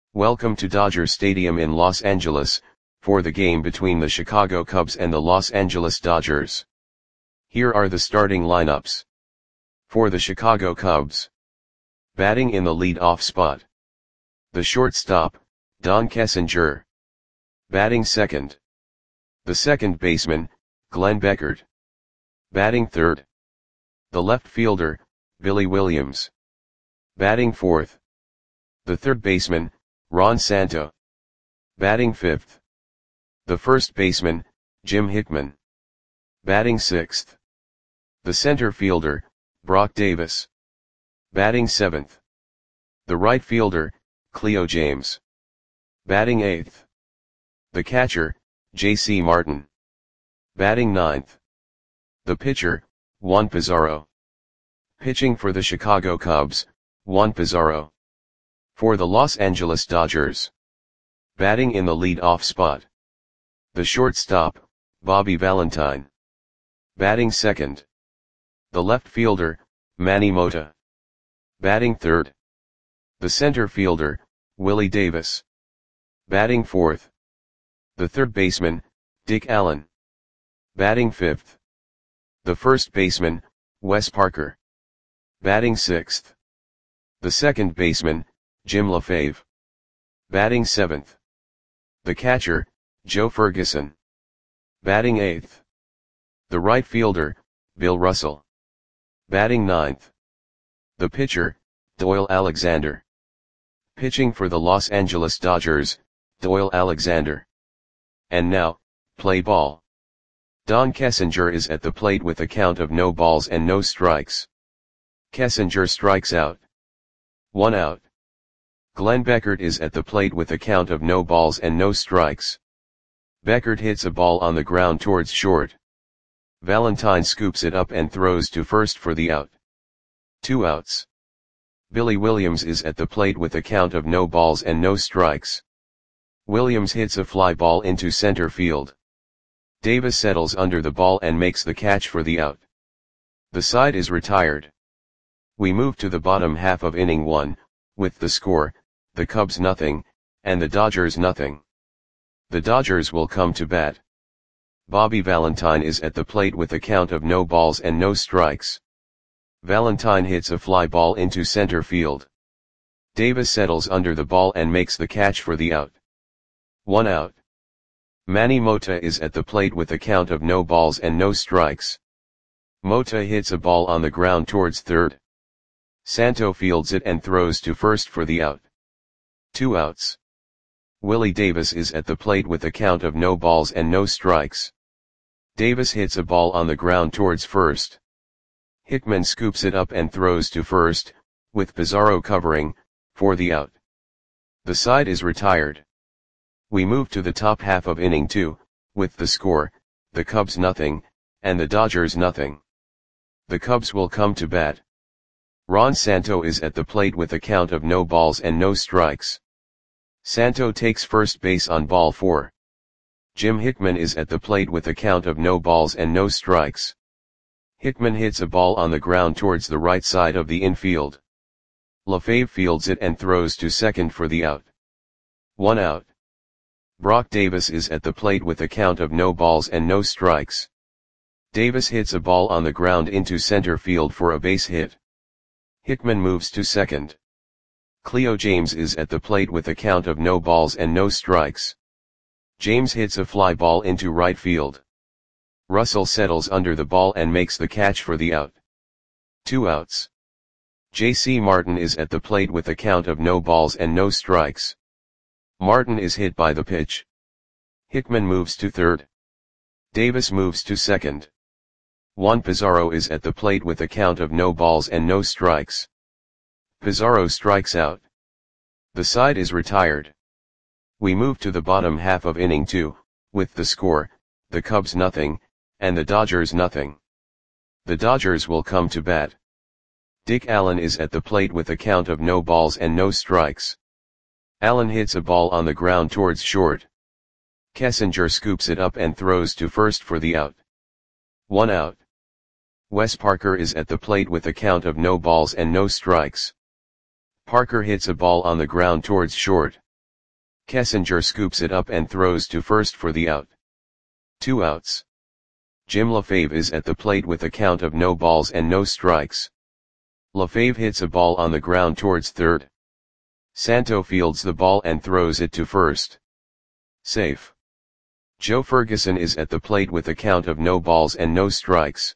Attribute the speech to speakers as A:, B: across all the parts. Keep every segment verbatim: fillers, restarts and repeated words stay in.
A: Welcome to Dodger Stadium in Los Angeles, for the game between the Chicago Cubs and the Los Angeles Dodgers. Here are the starting lineups. For the Chicago Cubs. Batting in the lead-off spot. The shortstop, Don Kessinger. Batting second. The second baseman, Glenn Beckert. Batting third. The left fielder, Billy Williams. Batting fourth. The third baseman, Ron Santo. Batting fifth. The first baseman, Jim Hickman. Batting sixth. The center fielder, Brock Davis. Batting seventh. The right fielder, Cleo James. Batting eighth. The catcher, J C Martin. Batting ninth. The pitcher, Juan Pizarro. Pitching for the Chicago Cubs, Juan Pizarro. For the Los Angeles Dodgers. Batting in the lead-off spot. The shortstop, Bobby Valentine. Batting second. The left fielder, Manny Mota. Batting third. The center fielder, Willie Davis. Batting fourth. The third baseman, Dick Allen. Batting fifth. The first baseman, Wes Parker. Batting sixth. The second baseman, Jim LaFave. Batting seventh. The catcher, Joe Ferguson. Batting eighth. The right fielder, Bill Russell. Batting ninth. The pitcher, Doyle Alexander. Pitching for the Los Angeles Dodgers, Doyle Alexander. And now, play ball. Don Kessinger is at the plate with a count of no balls and no strikes. Kessinger strikes out. One out. Glenn Beckert is at the plate with a count of no balls and no strikes. Beckert hits a ball on the ground towards short. Valentine scoops it up and throws to first for the out. Two outs. Billy Williams is at the plate with a count of no balls and no strikes. Williams hits a fly ball into center field. Davis settles under the ball and makes the catch for the out. The side is retired. We move to the bottom half of inning one, with the score, the Cubs nothing, and the Dodgers nothing. The Dodgers will come to bat. Bobby Valentine is at the plate with a count of no balls and no strikes. Valentine hits a fly ball into center field. Davis settles under the ball and makes the catch for the out. One out. Manny Mota is at the plate with a count of no balls and no strikes. Mota hits a ball on the ground towards third. Santo fields it and throws to first for the out. Two outs. Willie Davis is at the plate with a count of no balls and no strikes. Davis hits a ball on the ground towards first. Hickman scoops it up and throws to first, with Pizarro covering, for the out. The side is retired. We move to the top half of inning two, with the score, the Cubs nothing, and the Dodgers nothing. The Cubs will come to bat. Ron Santo is at the plate with a count of no balls and no strikes. Santo takes first base on ball four. Jim Hickman is at the plate with a count of no balls and no strikes. Hickman hits a ball on the ground towards the right side of the infield. LaFave fields it and throws to second for the out. One out. Brock Davis is at the plate with a count of no balls and no strikes. Davis hits a ball on the ground into center field for a base hit. Hickman moves to second. Cleo James is at the plate with a count of no balls and no strikes. James hits a fly ball into right field. Russell settles under the ball and makes the catch for the out. Two outs. J C Martin is at the plate with a count of no balls and no strikes. Martin is hit by the pitch. Hickman moves to third. Davis moves to second. Juan Pizarro is at the plate with a count of no balls and no strikes. Pizarro strikes out. The side is retired. We move to the bottom half of inning two, with the score, the Cubs nothing, and the Dodgers nothing. The Dodgers will come to bat. Dick Allen is at the plate with a count of no balls and no strikes. Allen hits a ball on the ground towards short. Kessinger scoops it up and throws to first for the out. One out. Wes Parker is at the plate with a count of no balls and no strikes. Parker hits a ball on the ground towards short. Kessinger scoops it up and throws to first for the out. Two outs. Jim LaFave is at the plate with a count of no balls and no strikes. LaFave hits a ball on the ground towards third. Santo fields the ball and throws it to first. Safe. Joe Ferguson is at the plate with a count of no balls and no strikes.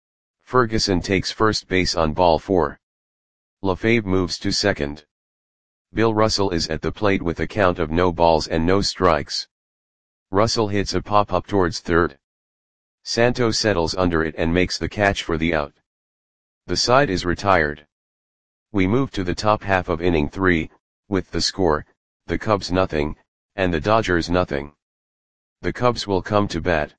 A: Ferguson takes first base on ball four. LaFave moves to second. Bill Russell is at the plate with a count of no balls and no strikes. Russell hits a pop-up towards third. Santo settles under it and makes the catch for the out. The side is retired. We move to the top half of inning three, with the score, the Cubs nothing, and the Dodgers nothing. The Cubs will come to bat.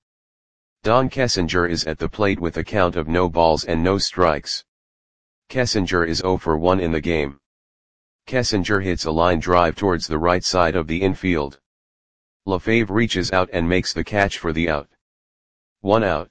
A: Don Kessinger is at the plate with a count of no balls and no strikes. Kessinger is zero for one in the game. Kessinger hits a line drive towards the right side of the infield. LaFave reaches out and makes the catch for the out. One out.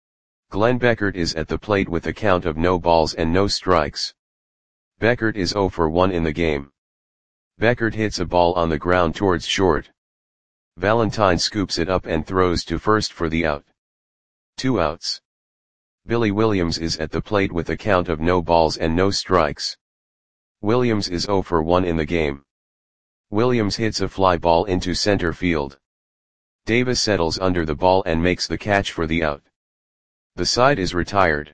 A: Glenn Beckert is at the plate with a count of no balls and no strikes. Beckert is zero for one in the game. Beckert hits a ball on the ground towards short. Valentine scoops it up and throws to first for the out. Two outs. Billy Williams is at the plate with a count of no balls and no strikes. Williams is zero for one in the game. Williams hits a fly ball into center field. Davis settles under the ball and makes the catch for the out. The side is retired.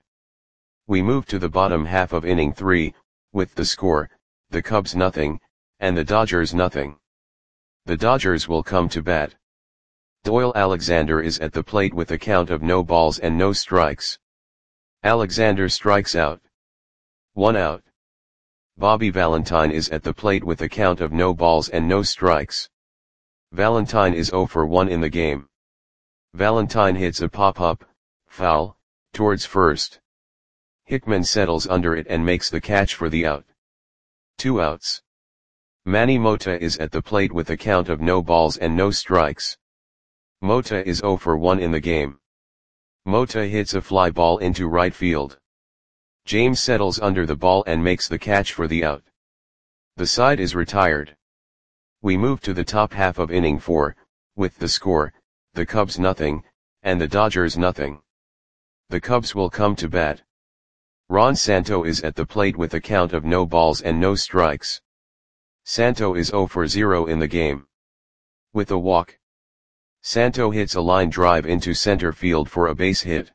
A: We move to the bottom half of inning three, with the score, the Cubs nothing, and the Dodgers nothing. The Dodgers will come to bat. Doyle Alexander is at the plate with a count of no balls and no strikes. Alexander strikes out. One out. Bobby Valentine is at the plate with a count of no balls and no strikes. Valentine is zero for one in the game. Valentine hits a pop-up, foul, towards first. Hickman settles under it and makes the catch for the out. Two outs. Manny Mota is at the plate with a count of no balls and no strikes. Mota is zero for one in the game. Mota hits a fly ball into right field. James settles under the ball and makes the catch for the out. The side is retired. We move to the top half of inning four, with the score, the Cubs nothing, and the Dodgers nothing. The Cubs will come to bat. Ron Santo is at the plate with a count of no balls and no strikes. Santo is zero for zero in the game. With a walk. Santo hits a line drive into center field for a base hit.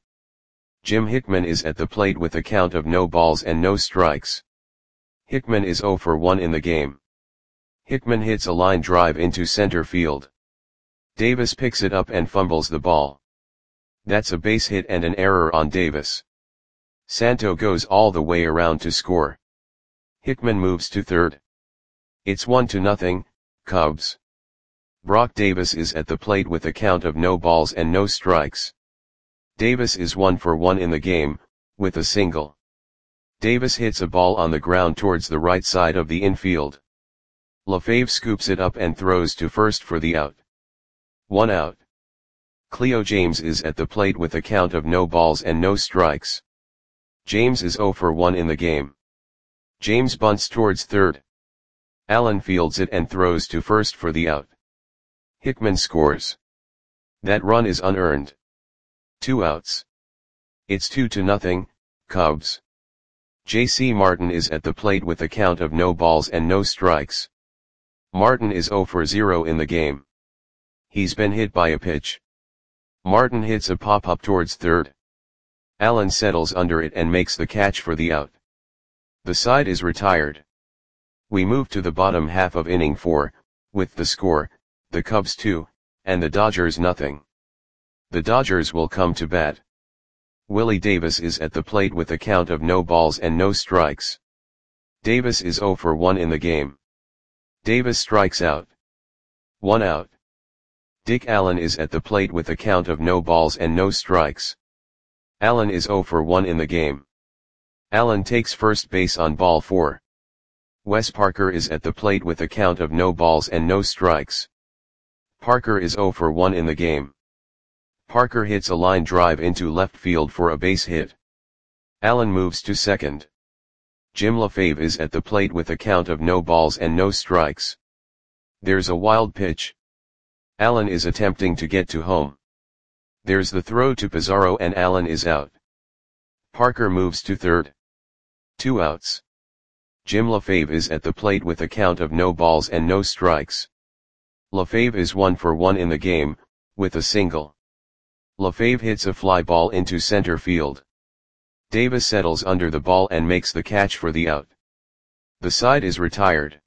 A: Jim Hickman is at the plate with a count of no balls and no strikes. Hickman is zero for one in the game. Hickman hits a line drive into center field. Davis picks it up and fumbles the ball. That's a base hit and an error on Davis. Santo goes all the way around to score. Hickman moves to third. It's one to nothing, Cubs. Brock Davis is at the plate with a count of no balls and no strikes. Davis is one for one in the game, with a single. Davis hits a ball on the ground towards the right side of the infield. LaFave scoops it up and throws to first for the out. One out. Cleo James is at the plate with a count of no balls and no strikes. James is zero for one in the game. James bunts towards third. Allen fields it and throws to first for the out. Hickman scores. That run is unearned. Two outs. It's two to nothing, Cubs. J C Martin is at the plate with a count of no balls and no strikes. Martin is zero for zero in the game. He's been hit by a pitch. Martin hits a pop-up towards third. Allen settles under it and makes the catch for the out. The side is retired. We move to the bottom half of inning four, with the score, the Cubs two, and the Dodgers nothing. The Dodgers will come to bat. Willie Davis is at the plate with a count of no balls and no strikes. Davis is zero for one in the game. Davis strikes out. One out. Dick Allen is at the plate with a count of no balls and no strikes. Allen is zero for one in the game. Allen takes first base on ball four. Wes Parker is at the plate with a count of no balls and no strikes. Parker is zero for one in the game. Parker hits a line drive into left field for a base hit. Allen moves to second. Jim LaFave is at the plate with a count of no balls and no strikes. There's a wild pitch. Allen is attempting to get to home. There's the throw to Pizarro and Allen is out. Parker moves to third. Two outs. Jim LaFave is at the plate with a count of no balls and no strikes. LaFave is one for one in the game, with a single. LaFave hits a fly ball into center field. Davis settles under the ball and makes the catch for the out. The side is retired.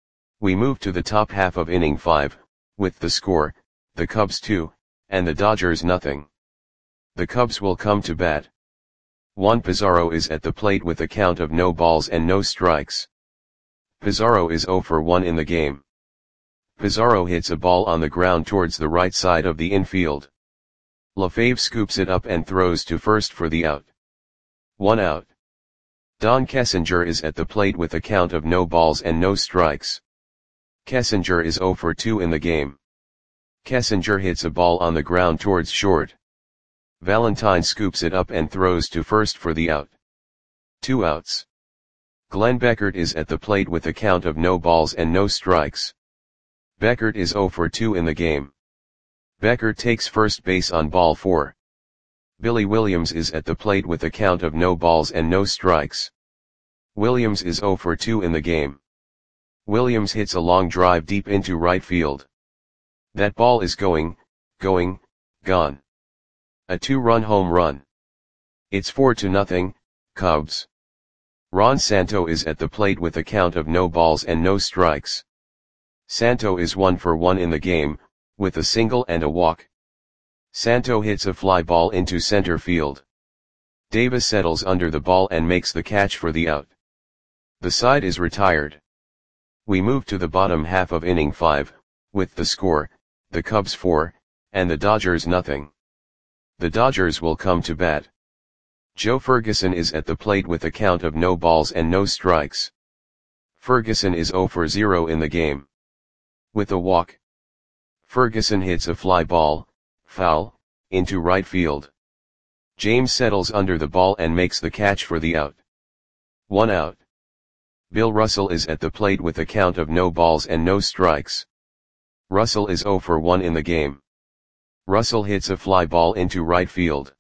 A: We move to the top half of inning five, with the score, the Cubs two, and the Dodgers nothing. The Cubs will come to bat. Juan Pizarro is at the plate with a count of no balls and no strikes. Pizarro is zero for one in the game. Pizarro hits a ball on the ground towards the right side of the infield. LaFave scoops it up and throws to first for the out. One out. Don Kessinger is at the plate with a count of no balls and no strikes. Kessinger is zero for two in the game. Kessinger hits a ball on the ground towards short. Valentine scoops it up and throws to first for the out. Two outs. Glenn Beckert is at the plate with a count of no balls and no strikes. Beckert is zero for two in the game. Beckert takes first base on ball four. Billy Williams is at the plate with a count of no balls and no strikes. Williams is zero for two in the game. Williams hits a long drive deep into right field. That ball is going, going, gone. A two-run home run. It's four to nothing, Cubs. Ron Santo is at the plate with a count of no balls and no strikes. Santo is one for one in the game, with a single and a walk. Santo hits a fly ball into center field. Davis settles under the ball and makes the catch for the out. The side is retired. We move to the bottom half of inning five, with the score, the Cubs four, and the Dodgers nothing. The Dodgers will come to bat. Joe Ferguson is at the plate with a count of no balls and no strikes. Ferguson is zero for zero in the game. With a walk. Ferguson hits a fly ball, foul, into right field. James settles under the ball and makes the catch for the out. One out. Bill Russell is at the plate with a count of no balls and no strikes. Russell is zero for one in the game. Russell hits a fly ball into right field.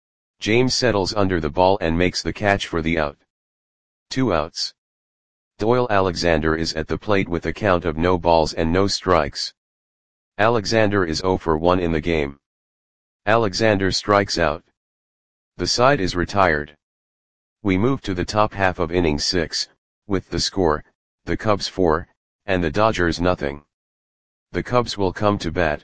A: James settles under the ball and makes the catch for the out. Two outs. Doyle Alexander is at the plate with a count of no balls and no strikes. Alexander is zero for one in the game. Alexander strikes out. The side is retired. We move to the top half of inning six, with the score, the Cubs four, and the Dodgers nothing. The Cubs will come to bat.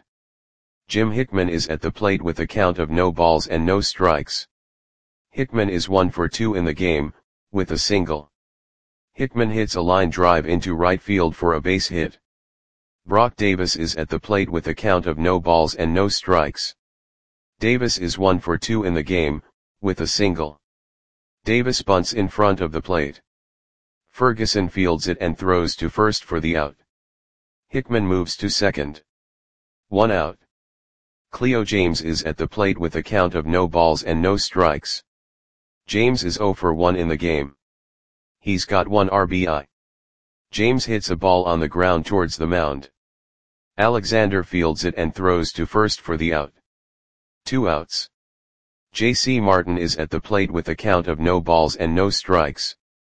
A: Jim Hickman is at the plate with a count of no balls and no strikes. Hickman is one for two in the game, with a single. Hickman hits a line drive into right field for a base hit. Brock Davis is at the plate with a count of no balls and no strikes. Davis is one for two in the game, with a single. Davis bunts in front of the plate. Ferguson fields it and throws to first for the out. Hickman moves to second. One out. Cleo James is at the plate with a count of no balls and no strikes. James is zero for one in the game. He's got one R B I. James hits a ball on the ground towards the mound. Alexander fields it and throws to first for the out. Two outs. J C Martin is at the plate with a count of no balls and no strikes.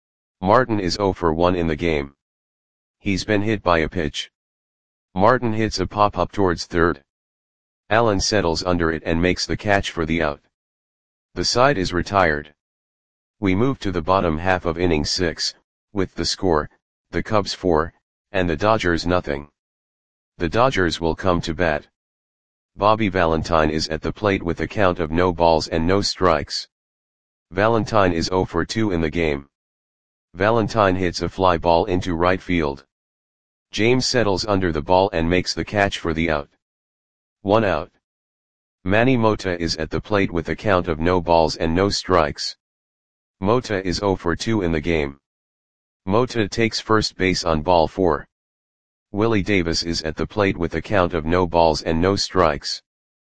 A: Martin is zero for one in the game. He's been hit by a pitch. Martin hits a pop-up towards third. Allen settles under it and makes the catch for the out. The side is retired. We move to the bottom half of inning six, with the score, the Cubs four, and the Dodgers nothing. The Dodgers will come to bat. Bobby Valentine is at the plate with a count of no balls and no strikes. Valentine is zero for two in the game. Valentine hits a fly ball into right field. James settles under the ball and makes the catch for the out. One out. Manny Mota is at the plate with a count of no balls and no strikes. Mota is zero for two in the game. Mota takes first base on ball four. Willie Davis is at the plate with a count of no balls and no strikes.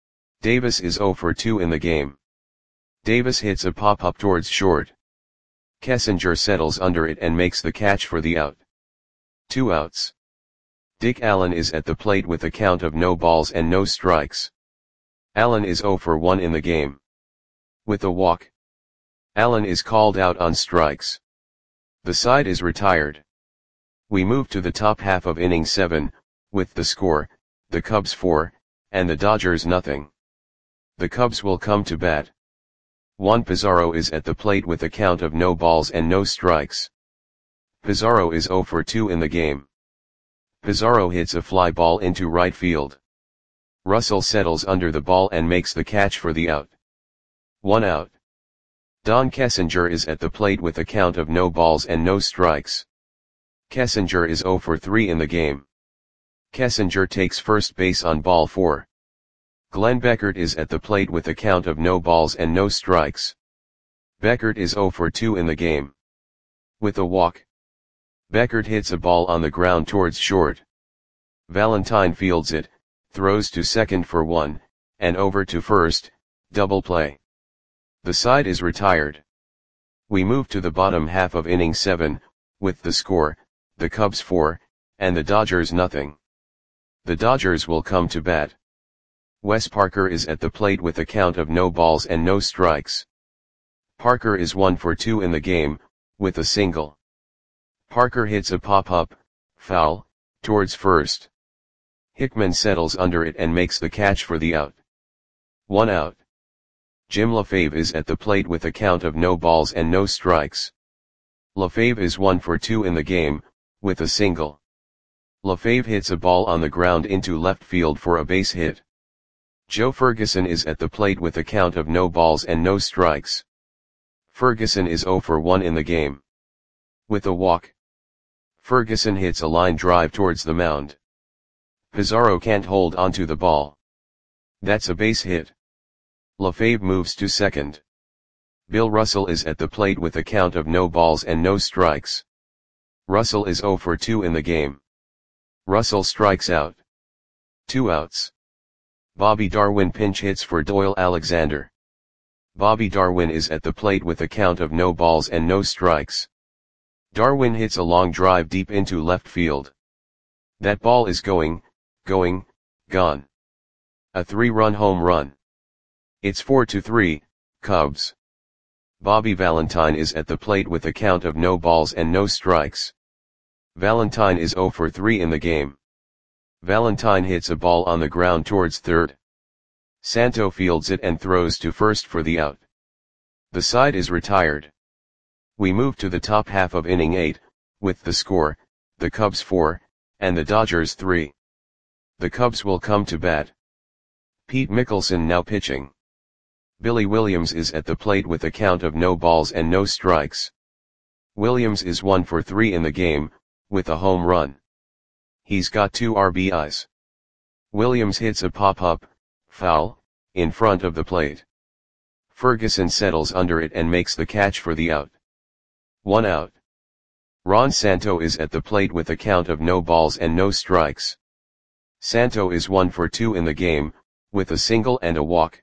A: Davis is zero for two in the game. Davis hits a pop-up towards short. Kessinger settles under it and makes the catch for the out. Two outs. Dick Allen is at the plate with a count of no balls and no strikes. Allen is zero for one in the game. With a walk, Allen is called out on strikes. The side is retired. We move to the top half of inning seven, with the score, the Cubs four, and the Dodgers nothing. The Cubs will come to bat. Juan Pizarro is at the plate with a count of no balls and no strikes. Pizarro is zero for two in the game. Pizarro hits a fly ball into right field. Russell settles under the ball and makes the catch for the out. One out. Don Kessinger is at the plate with a count of no balls and no strikes. Kessinger is zero for three in the game. Kessinger takes first base on ball four. Glenn Beckert is at the plate with a count of no balls and no strikes. Beckert is zero for two in the game. With a walk, Beckert hits a ball on the ground towards short. Valentine fields it, throws to second for one, and over to first, double play. The side is retired. We move to the bottom half of inning seven, with the score, the Cubs four, and the Dodgers nothing. The Dodgers will come to bat. Wes Parker is at the plate with a count of no balls and no strikes. Parker is one for two in the game, with a single. Parker hits a pop-up, foul, towards first. Hickman settles under it and makes the catch for the out. One out. Jim LaFave is at the plate with a count of no balls and no strikes. LaFave is one for two in the game, with a single. LaFave hits a ball on the ground into left field for a base hit. Joe Ferguson is at the plate with a count of no balls and no strikes. Ferguson is zero for one in the game. With a walk, Ferguson hits a line drive towards the mound. Pizarro can't hold onto the ball. That's a base hit. LaFave moves to second. Bill Russell is at the plate with a count of no balls and no strikes. Russell is zero for two in the game. Russell strikes out. Two outs. Bobby Darwin pinch hits for Doyle Alexander. Bobby Darwin is at the plate with a count of no balls and no strikes. Darwin hits a long drive deep into left field. That ball is going, going, gone. A three-run home run. It's four to three, Cubs. Bobby Valentine is at the plate with a count of no balls and no strikes. Valentine is zero for three in the game. Valentine hits a ball on the ground towards third. Santo fields it and throws to first for the out. The side is retired. We move to the top half of inning eight, with the score, the Cubs four, and the Dodgers three. The Cubs will come to bat. Pete Mickelson now pitching. Billy Williams is at the plate with a count of no balls and no strikes. Williams is one for three in the game, with a home run. He's got two R B Is. Williams hits a pop-up, foul, in front of the plate. Ferguson settles under it and makes the catch for the out. One out. Ron Santo is at the plate with a count of no balls and no strikes. Santo is one for two in the game, with a single and a walk.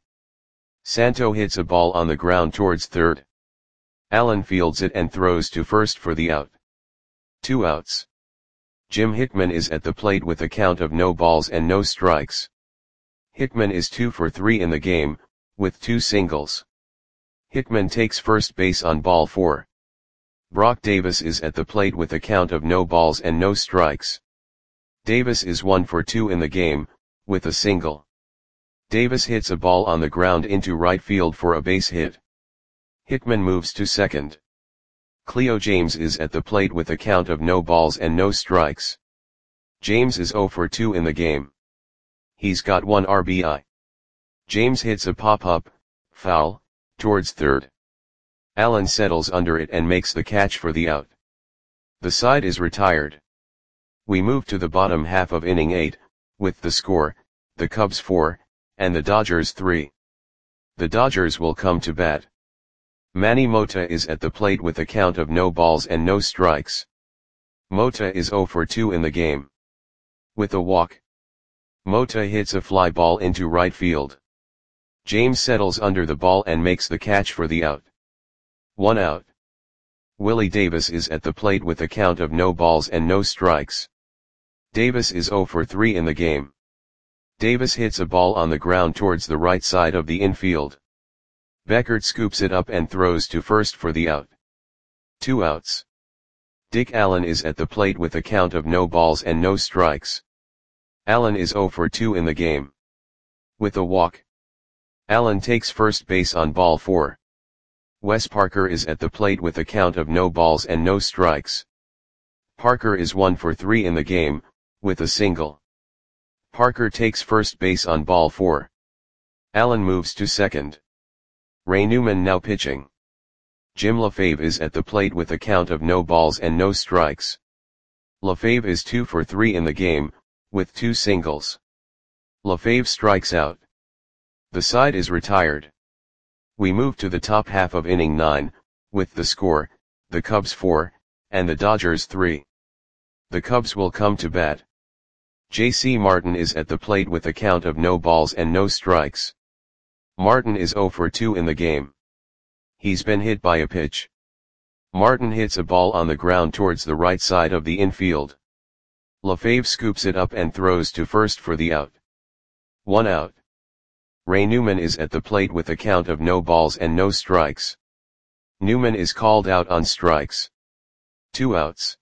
A: Santo hits a ball on the ground towards third. Allen fields it and throws to first for the out. Two outs. Jim Hickman is at the plate with a count of no balls and no strikes. Hickman is two for three in the game, with two singles. Hickman takes first base on ball four. Brock Davis is at the plate with a count of no balls and no strikes. Davis is one for two in the game, with a single. Davis hits a ball on the ground into right field for a base hit. Hickman moves to second. Cleo James is at the plate with a count of no balls and no strikes. James is zero for two in the game. He's got one R B I. James hits a pop-up, foul, towards third. Allen settles under it and makes the catch for the out. The side is retired. We move to the bottom half of inning eight, with the score, the Cubs four, and the Dodgers three. The Dodgers will come to bat. Manny Mota is at the plate with a count of no balls and no strikes. Mota is zero for two in the game. With a walk, Mota hits a fly ball into right field. James settles under the ball and makes the catch for the out. One out. Willie Davis is at the plate with a count of no balls and no strikes. Davis is zero for three in the game. Davis hits a ball on the ground towards the right side of the infield. Beckert scoops it up and throws to first for the out. Two outs. Dick Allen is at the plate with a count of no balls and no strikes. Allen is zero for two in the game. With a walk. Allen takes first base on ball four. Wes Parker is at the plate with a count of no balls and no strikes. Parker is one for three in the game, with a single. Parker takes first base on ball four. Allen moves to second. Ray Newman now pitching. Jim LaFave is at the plate with a count of no balls and no strikes. LaFave is two for three in the game, with two singles. LaFave strikes out. The side is retired. We move to the top half of inning nine, with the score, the Cubs four, and the Dodgers three. The Cubs will come to bat. J C Martin is at the plate with a count of no balls and no strikes. Martin is zero for two in the game. He's been hit by a pitch. Martin hits a ball on the ground towards the right side of the infield. LaFave scoops it up and throws to first for the out. One out. Ray Newman is at the plate with a count of no balls and no strikes. Newman is called out on strikes. Two outs.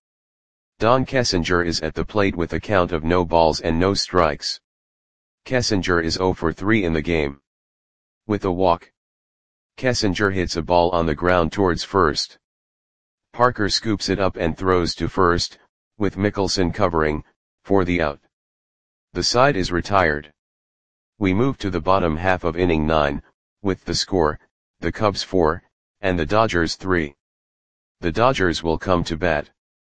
A: Don Kessinger is at the plate with a count of no balls and no strikes. Kessinger is zero for three in the game. With a walk. Kessinger hits a ball on the ground towards first. Parker scoops it up and throws to first, with Mickelson covering, for the out. The side is retired. We move to the bottom half of inning nine, with the score, the Cubs four, and the Dodgers three. The Dodgers will come to bat.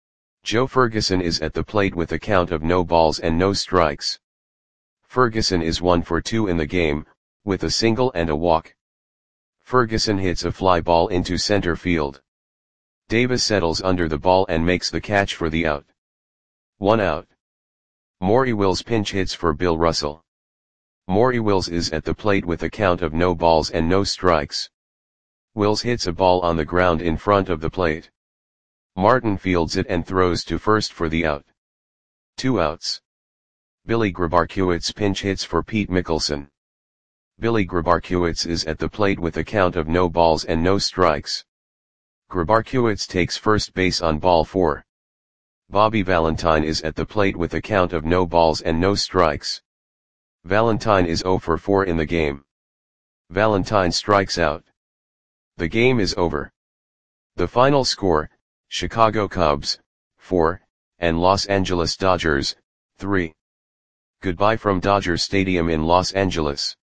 A: Joe Ferguson is at the plate with a count of no balls and no strikes. Ferguson is one for two in the game, with a single and a walk. Ferguson hits a fly ball into center field. Davis settles under the ball and makes the catch for the out. One out. Maury Wills pinch hits for Bill Russell. Maury Wills is at the plate with a count of no balls and no strikes. Wills hits a ball on the ground in front of the plate. Martin fields it and throws to first for the out. Two outs. Billy Grabarkiewicz pinch hits for Pete Mickelson. Billy Grabarkiewicz is at the plate with a count of no balls and no strikes. Grabarkiewicz takes first base on ball four. Bobby Valentine is at the plate with a count of no balls and no strikes. Valentine is zero for four in the game. Valentine strikes out. The game is over. The final score, Chicago Cubs, four, and Los Angeles Dodgers, three. Goodbye from Dodger Stadium in Los Angeles.